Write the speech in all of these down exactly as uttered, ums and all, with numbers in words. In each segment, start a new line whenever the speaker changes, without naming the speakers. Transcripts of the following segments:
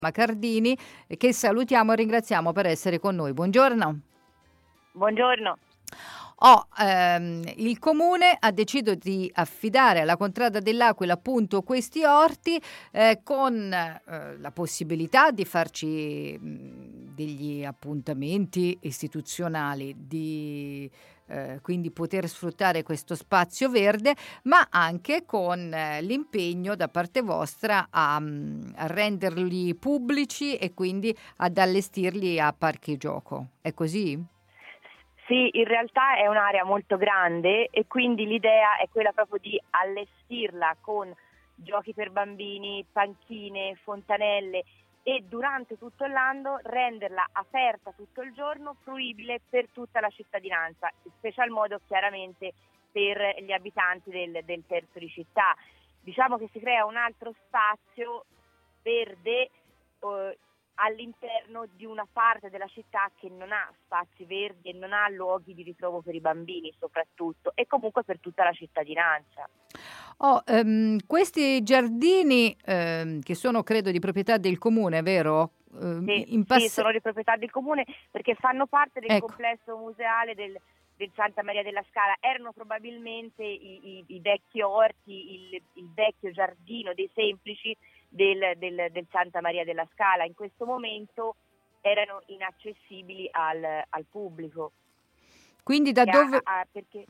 Cardini, che salutiamo e ringraziamo per essere con noi. Buongiorno.
Buongiorno.
Oh, ehm, il comune ha deciso di affidare alla Contrada dell'Aquila appunto questi orti eh, con eh, la possibilità di farci mh, degli appuntamenti istituzionali, di eh, quindi poter sfruttare questo spazio verde, ma anche con eh, l'impegno da parte vostra a, mh, a renderli pubblici e quindi ad allestirli a parchi gioco. È così?
Sì, in realtà è un'area molto grande e quindi l'idea è quella proprio di allestirla con giochi per bambini, panchine, fontanelle e durante tutto l'anno renderla aperta tutto il giorno, fruibile per tutta la cittadinanza, in special modo chiaramente per gli abitanti del, del terzo di città. Diciamo che si crea un altro spazio verde eh, all'interno di una parte della città che non ha spazi verdi e non ha luoghi di ritrovo per i bambini soprattutto e comunque per tutta la cittadinanza.
Oh, ehm, questi giardini ehm, che sono credo di proprietà del comune, vero? Ehm,
Sì,
in
sì,
pass-
sono di proprietà del comune perché fanno parte del
ecco.
complesso museale del, del Santa Maria della Scala. Erano probabilmente i, i, i vecchi orti, il, il vecchio giardino dei semplici del, del, del Santa Maria della Scala. In questo momento erano inaccessibili al, al pubblico.
Quindi da dove...
Ha, ha, perché...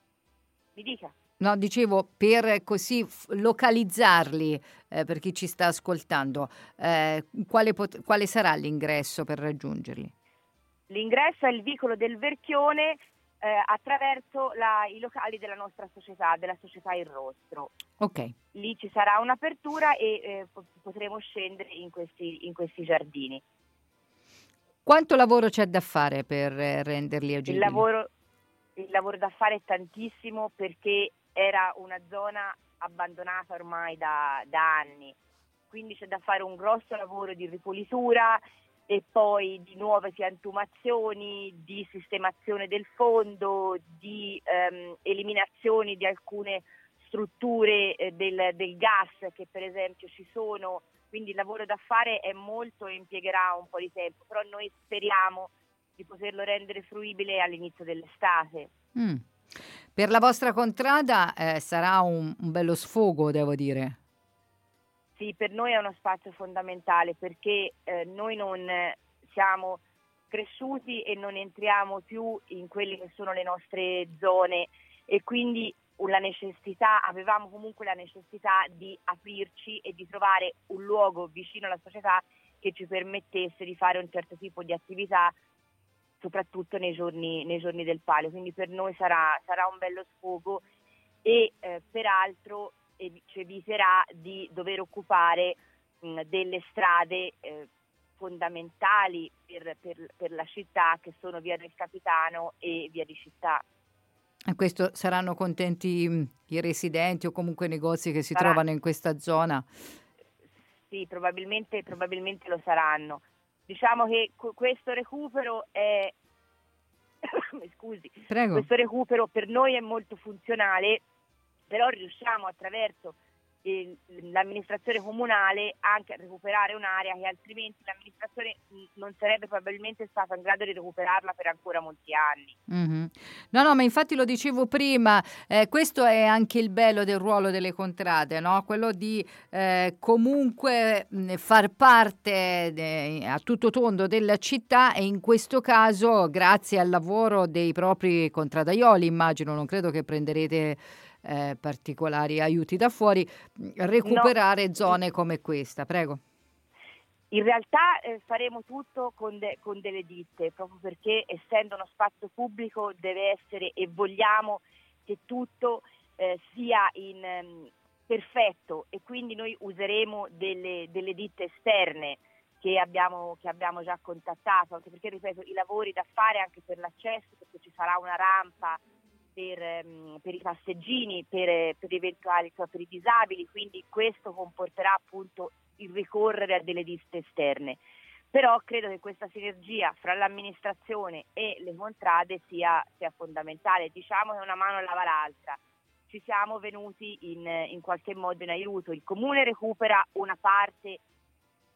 Mi dica.
No, dicevo, per così f- localizzarli, eh, per chi ci sta ascoltando, eh, quale, pot- quale sarà l'ingresso per raggiungerli?
L'ingresso è il vicolo del Verchione eh, attraverso la, i locali della nostra società, della società Il Rostro.
Ok.
Lì ci sarà un'apertura e eh, potremo scendere in questi, in questi giardini.
Quanto lavoro c'è da fare per eh, renderli
Il
agibili?
lavoro, il lavoro da fare è tantissimo perché era una zona abbandonata ormai da, da anni, quindi c'è da fare un grosso lavoro di ripulitura e poi di nuove piantumazioni, di sistemazione del fondo, di ehm, eliminazioni di alcune strutture eh, del, del gas che per esempio ci sono, quindi il lavoro da fare è molto e impiegherà un po' di tempo, però noi speriamo di poterlo rendere fruibile all'inizio dell'estate.
Mm. Per la vostra contrada eh, sarà un, un bello sfogo, devo dire.
Sì, per noi è uno spazio fondamentale perché eh, noi non siamo cresciuti e non entriamo più in quelle che sono le nostre zone e quindi la necessità, avevamo comunque la necessità di aprirci e di trovare un luogo vicino alla società che ci permettesse di fare un certo tipo di attività soprattutto nei giorni, nei giorni del Palio, quindi per noi sarà, sarà un bello sfogo e eh, peraltro eh, ci eviterà di dover occupare mh, delle strade eh, fondamentali per, per, per la città che sono Via del Capitano e Via di Città.
E questo saranno contenti mh, i residenti o comunque i negozi che si
Sarà,
trovano in questa zona?
Sì, probabilmente, probabilmente lo saranno. Diciamo che questo recupero è scusi,
Prego.
questo recupero per noi è molto funzionale, però riusciamo attraverso eh, l'amministrazione comunale anche a recuperare un'area che altrimenti l'amministrazione non sarebbe probabilmente stata in grado di recuperarla per ancora molti anni.
Mm-hmm. No, no, ma infatti lo dicevo prima, eh, questo è anche il bello del ruolo delle contrade, no? Quello di eh, comunque mh, far parte de, a tutto tondo della città e in questo caso grazie al lavoro dei propri contradaioli, immagino, non credo che prenderete eh, particolari aiuti da fuori, recuperare
No.
zone come questa, prego.
In realtà eh, faremo tutto con, de- con delle ditte, proprio perché essendo uno spazio pubblico deve essere e vogliamo che tutto eh, sia in, um, perfetto e quindi noi useremo delle, delle ditte esterne che abbiamo, che abbiamo già contattato, anche perché ripeto i lavori da fare anche per l'accesso, perché ci sarà una rampa per, um, per i passeggini, per, per eventuali cioè per i disabili, quindi questo comporterà appunto il ricorrere a delle liste esterne, però credo che questa sinergia fra l'amministrazione e le contrade sia, sia fondamentale, diciamo che una mano lava l'altra, ci siamo venuti in, in qualche modo in aiuto, il comune recupera una parte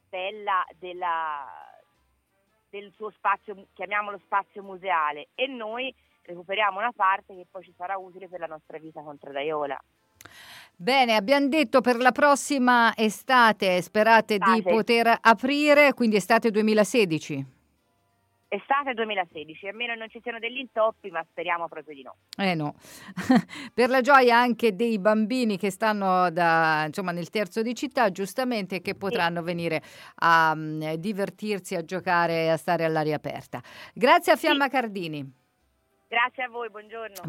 cappella della, del suo spazio, chiamiamolo spazio museale, e noi recuperiamo una parte che poi ci sarà utile per la nostra vita contradaiola.
Bene, abbiamo detto per la prossima estate sperate
Estate.
di poter aprire, quindi estate duemilasedici.
Estate duemilasedici, a meno non ci siano degli intoppi, ma speriamo proprio di no.
Eh no, per la gioia anche dei bambini che stanno da, insomma, nel terzo di città, giustamente, che potranno sì. venire a um, divertirsi, a giocare, a stare all'aria aperta. Grazie a Fiamma sì. Cardini.
Grazie a voi, buongiorno.